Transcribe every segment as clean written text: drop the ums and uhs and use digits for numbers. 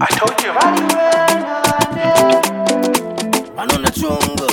I told you. Manona chungu.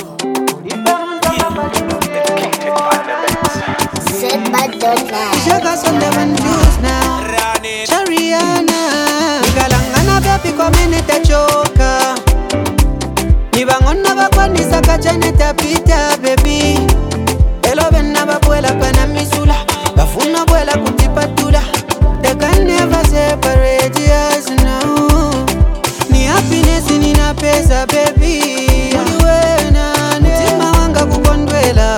Said by Donna. Sugar Sunday and juice now. Shariana. Nigalangana baby kwa minute choka. Nibangona bakwanisa kachane tapita baby. Elo benna babuela pana misula. Bafuna buela kutipatula. They can never separate us now. Ni happiness nina pesa baby. Mutima wanga kukondwela.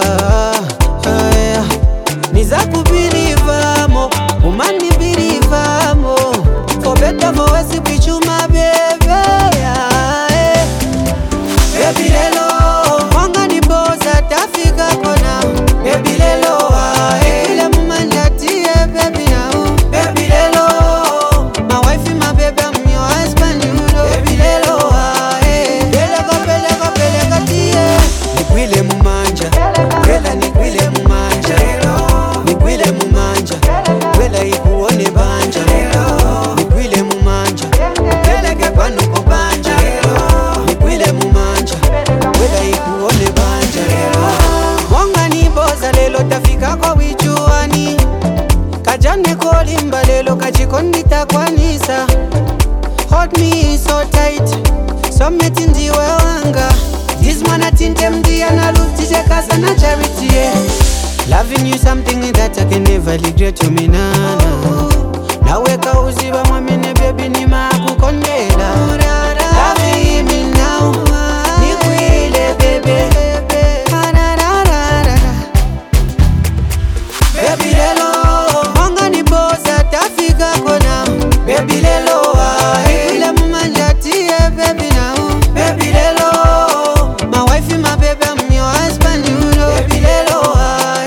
Nizaku bilivamo, umani bilivamo. For better for worse bichuma baby. Baby lelo, wanga ni boza tafika kona. Baby lelo, ile mumanja tie baby now. Baby lelo, my wife and my baby I'm your husband you know. Baby lelo, peleka tie. Nikwile mumanja, wela nikwile mumanja. Nikwile mumanja, wela ikuone banja. Nikwile mumanja, peleke kwanu kubanja. Nikwile mumanja, wela ikuone banja. Mwanga ni boza lelo tafika kwa wichuani. Kajane kolimba lelo kajikondita kwanisa. Hold me so tight, so metindiwe wanga. This man a tinte mdia na lutije kasa na charity yeah. Loving you something that I can never regret you minana. Naweka uziba mwamine baby ni makukondela. Loving me now, nikwile baby. Baby lelo, mwanga ni boza tafika kona. Baby lelo, nikwile mumanja tie baby now. Baby lelo, my wife and my baby I'm your husband you know. Baby lelo,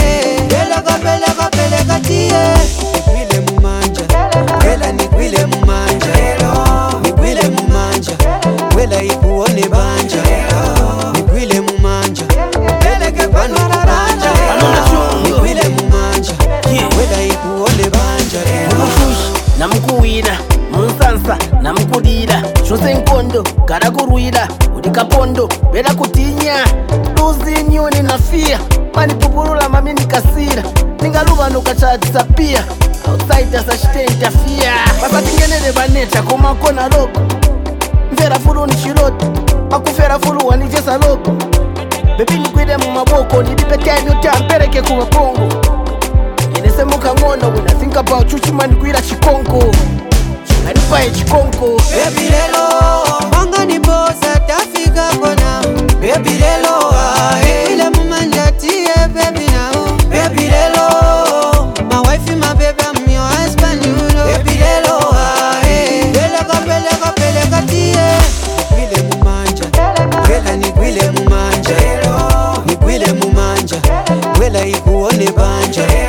peleka tie. Nikwile mumanja, wela nikwile mumanja. Nikwile mumanja, wela ikuone banja. Nikwile mumanja, peleke kwanu kubanja. Nikwile mumanja, wela ikuone banja. Namukuwira munsansa namukudira chose nkondo gara kurwira uri kapondo bera kutinya luzi nyoni na fia mani pupurula mamini kasira ningaluvano kachatisa pia outside asa chitenta fia basatingenere baneta komakona loko mfera fulu ni chiroto makufera fulu wanijesa loko bebi nikwire mu maboko nilipetenyo tampereke ku makongo inesemuka ngono when I think about you chimani kwira chikonko Aripae chikonko. Baby lelo, mwanga ni boza tafika kona. Baby lelo, ile mumanja tie baby now. Baby lelo, my wife and my baby I'm your husband you know. Baby lelo, peleka tie. Nikwile mumanja, wela nikwile mumanja. Nikwile mumanja, wela ikuone banja.